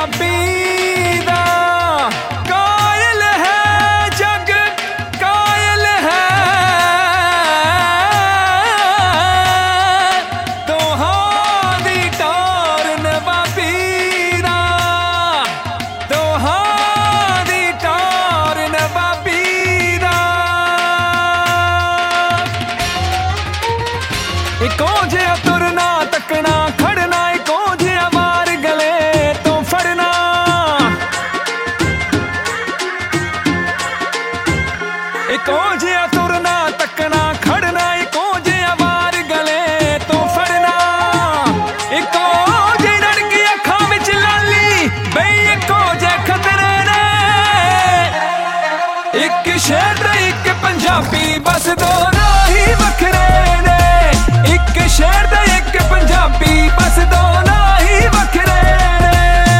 पंजाबी दा कायल है जग कायल है दोहां दी टोर नवाबी दा दोहां दी टोर नवाबी दा इको जिहा तुरना तकना खड़ना इको जिहा वार गले तो फड़ना इको जिहा तुरना तकना खड़ना इको जिहा वार गले तो फड़ना इको जी रड़की अखां विच लाली बई इको जे खतरे ने एक शहर ते एक पंजाबी बस दो राही वखरे ने एक शहर ते एक पंजाबी बस दो राही वखरे ने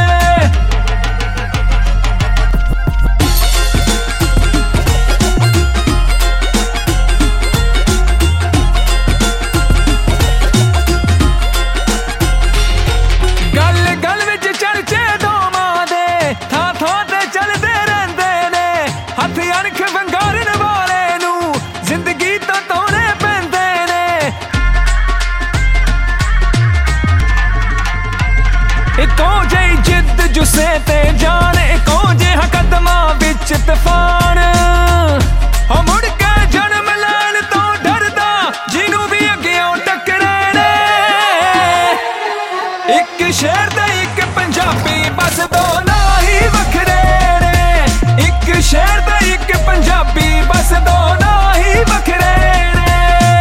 गल गल विच चर्चे दोवां दे थां थां ते चलदे रहिंदे ने हथ अणख वंगारन वाले नूं जिंदगी तो तोड़े पैंदे ने इको जेही जिद जुस्से ते जान इको जिहा कदमां विच तूफान हो मुड़ के जन्म लैण तो डरदा जिन्नू भी अग्गेओं टकरे ने एक शहर ते एक पंजाबी बस दो राही वखरे ने एक शहर ते एक पंजाबी बस दो राही वखरे ने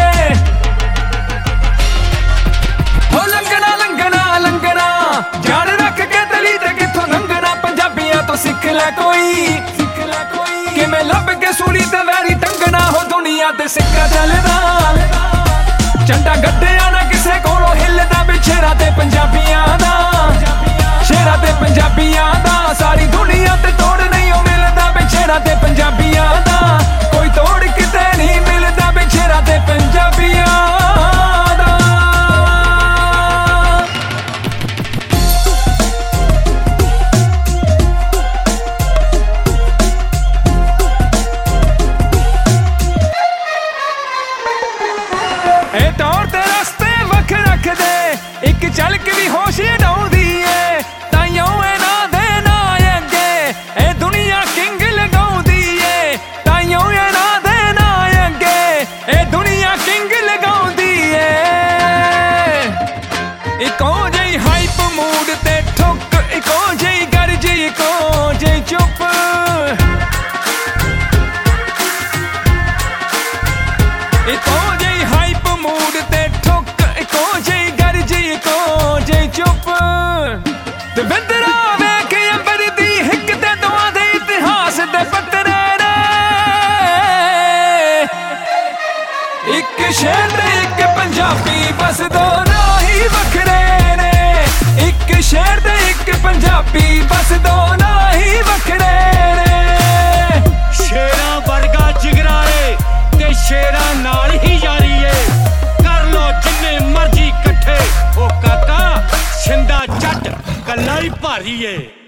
हो लंघना लंघना लंघना जान रख के तली ते किथों लंघना पंजाबियां तो सिख ले कोई किवें लभ के सूली ते वैरी टंगना हो दुनिया ते सिक्का चलदा झंडा गड्ढिया ना किसे कोलों हिलदा बिछेरा ते पंजाबियां दा शेरा ते पंजाबियां दा सारी दुनिया ते तोड़ नहीं हो मिलदा बिछेरा ते पंजाबियां दा कोई तोड़ किते नहीं मिलदा बिछेरा ते पंजाबियां दा ए टौर ते रस्ते वख रख दे एक झलक भी होश डाउंदी ए ताइयों ए ना दे ना अगे ए दुनिया किंग लगाउंदी ए ताइयों ए ना दे ना अगे ए दुनिया किंग लगाउंदी ए इको जेही हाइप मूड ते ठुक इको जेही गर्ज इको जेही चुप इको जेही हाइप मूड ते ठुक इको जेही गर्ज इको जेही चुप ते विंदरा वेख अंबर दी हिक ते दोआं दे इतिहास दे पत्तरे ने एक शहर ते एक पंजाबी बस दो राही वखरे ने एक शहर ते एक पंजाबी बस दो राही वखरे ने शेरां वर्गा जिगरा ए ते शेरां नाल ही यारी ए कर लो जिन्ने मर्जी इकट्ठे ओ काका छिंदा जट कल्ला ही भारी ए।